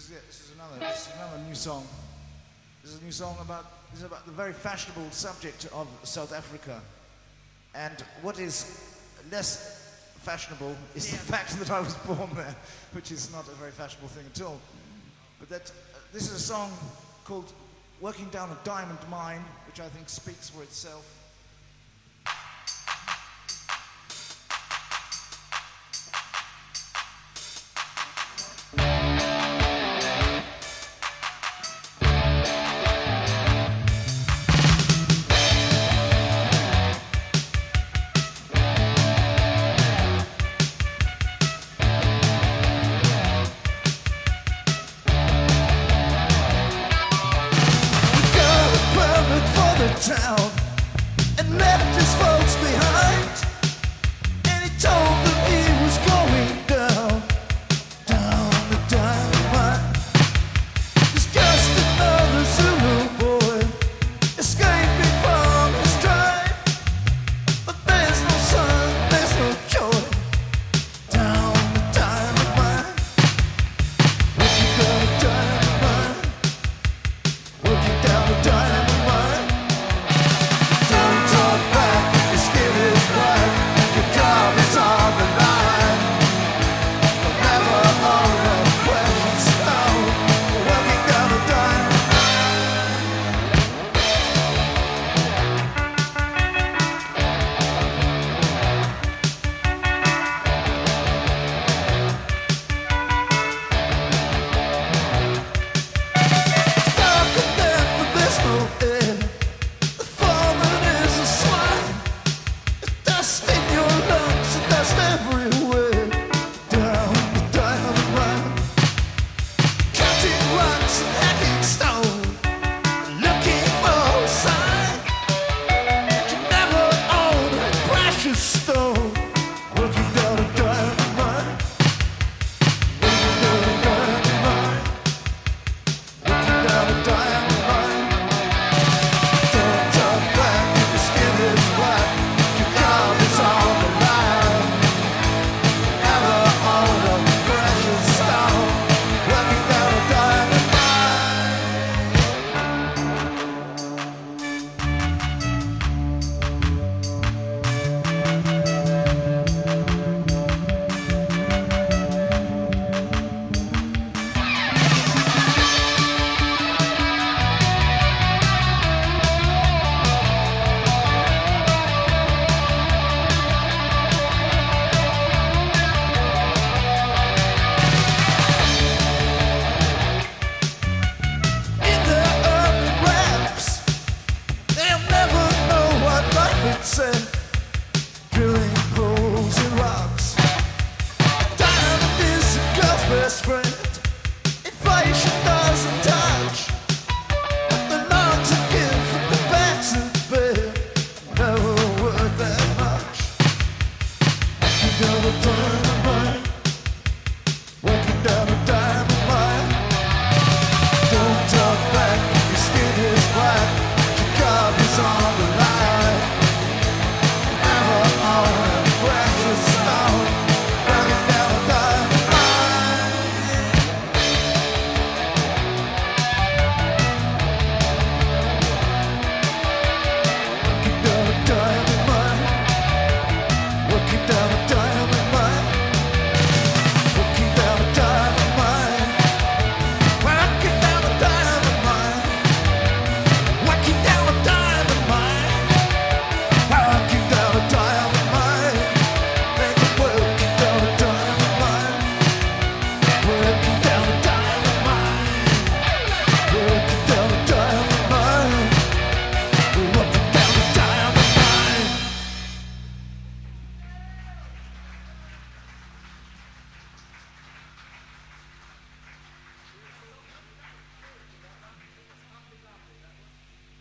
This is another new song. This is a new song about the very fashionable subject of South Africa. And what is less fashionable is the fact that I was born there, which is not a very fashionable thing at all. But this is a song called Working Down a Diamond Mine, which I think speaks for itself. Town and left his folks behind, and he told them he was going down the diamond mine. He's just another Zulu boy escaping from his tribe, but there's no sun, there's no joy down the diamond mine. Working down the diamond mine, working down the diamond mine. Everywhere down the diamond mine, cutting rocks and hacking